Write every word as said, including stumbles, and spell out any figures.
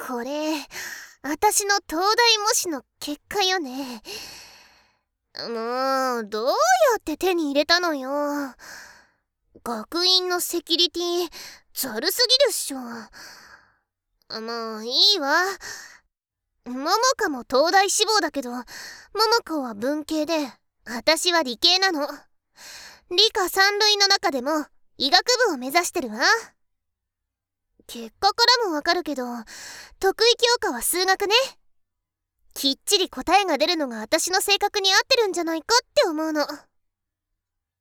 これ私の東大模試の結果よね。もうどうやって手に入れたのよ。学院のセキュリティざるすぎるっしょ。もういいわ。桃香も東大志望だけど、桃子は文系で私は理系なの。理科三類の中でも医学部を目指してるわ。結果からもわかるけど、得意教科は数学ね。きっちり答えが出るのが私の性格に合ってるんじゃないかって思うの。